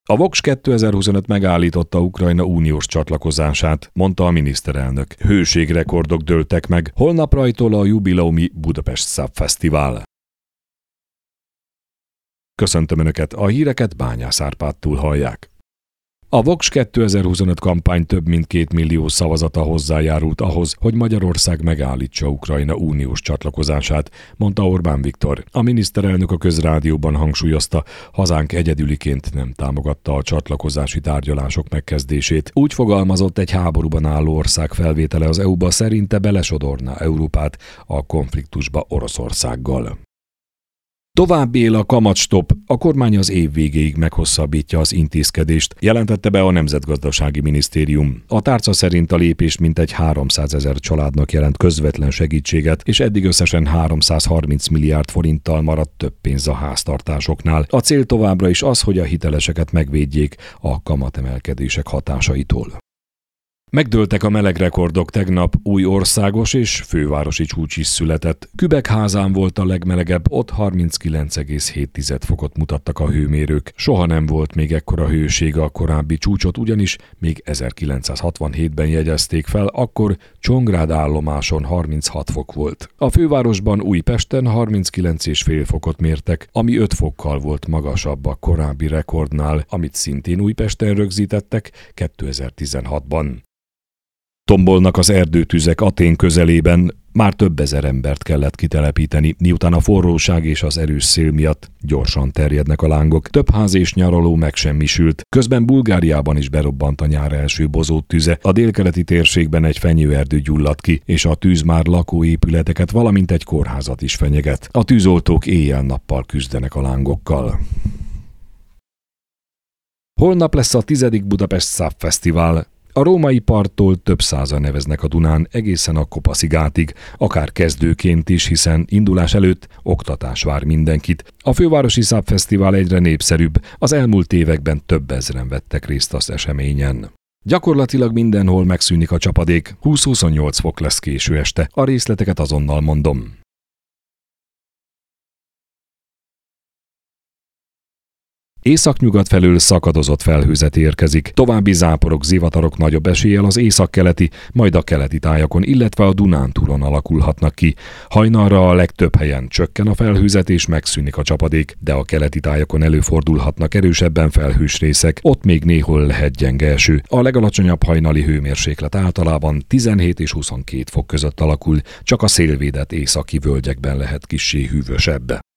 A Vox 2025 megállította Ukrajna uniós csatlakozását, mondta a miniszterelnök. Hőségrekordok dőltek meg, holnap rajtol a jubileumi Budapest Szapfesztivál. Köszöntöm Önöket, a híreket Bányász Árpádtól hallják. A Vox 2025 kampány több mint 2 millió szavazata hozzájárult ahhoz, hogy Magyarország megállítsa Ukrajna uniós csatlakozását, mondta Orbán Viktor. A miniszterelnök a Közrádióban hangsúlyozta, hazánk egyedüliként nem támogatta a csatlakozási tárgyalások megkezdését. Úgy fogalmazott, egy háborúban álló ország felvétele az EU-ba szerinte belesodorná Európát a konfliktusba Oroszországgal. Tovább él a kamatstopp, a kormány az év végéig meghosszabbítja az intézkedést, jelentette be a Nemzetgazdasági Minisztérium. A tárca szerint a lépés mintegy 300 000 családnak jelent közvetlen segítséget, és eddig összesen 330 milliárd forinttal maradt több pénz a háztartásoknál. A cél továbbra is az, hogy a hiteleseket megvédjék a kamatemelkedések hatásaitól. Megdőltek a melegrekordok, tegnap új országos és fővárosi csúcs is született. Kübekházán volt a legmelegebb, ott 39,7 fokot mutattak a hőmérők. Soha nem volt még ekkora hőség a korábbi csúcsot, ugyanis még 1967-ben jegyezték fel, akkor Csongrád állomáson 36 fok volt. A fővárosban, Újpesten 39,5 fokot mértek, ami 5 fokkal volt magasabb a korábbi rekordnál, amit szintén Újpesten rögzítettek 2016-ban. Tombolnak az erdőtüzek Atén közelében, már több ezer embert kellett kitelepíteni, miután a forróság és az erős szél miatt gyorsan terjednek a lángok. Több ház és nyaraló megsemmisült, közben Bulgáriában is berobbant a nyár első bozót tüze. A délkeleti térségben egy fenyőerdő gyulladt ki, és a tűz már lakóépületeket, valamint egy kórházat is fenyeget. A tűzoltók éjjel-nappal küzdenek a lángokkal. Holnap lesz a 10. Budapest Szapfesztivál. A római parttól több százan neveznek a Dunán egészen a Kopaszigátig, akár kezdőként is, hiszen indulás előtt oktatás vár mindenkit. A fővárosi Szapfesztivál egyre népszerűbb, az elmúlt években több ezren vettek részt az eseményen. Gyakorlatilag mindenhol megszűnik a csapadék, 20-28 fok lesz késő este, a részleteket azonnal mondom. Északnyugat felől szakadozott felhőzet érkezik, további záporok, zivatarok nagyobb eséllyel az északkeleti, majd a keleti tájakon, illetve a Dunántúlon alakulhatnak ki. Hajnalra a legtöbb helyen csökken a felhőzet és megszűnik a csapadék, de a keleti tájakon előfordulhatnak erősebben felhős részek, ott még néhol lehet gyenge eső. A legalacsonyabb hajnali hőmérséklet általában 17 és 22 fok között alakul, csak a szélvédett északi völgyekben lehet kissé hűvösebb.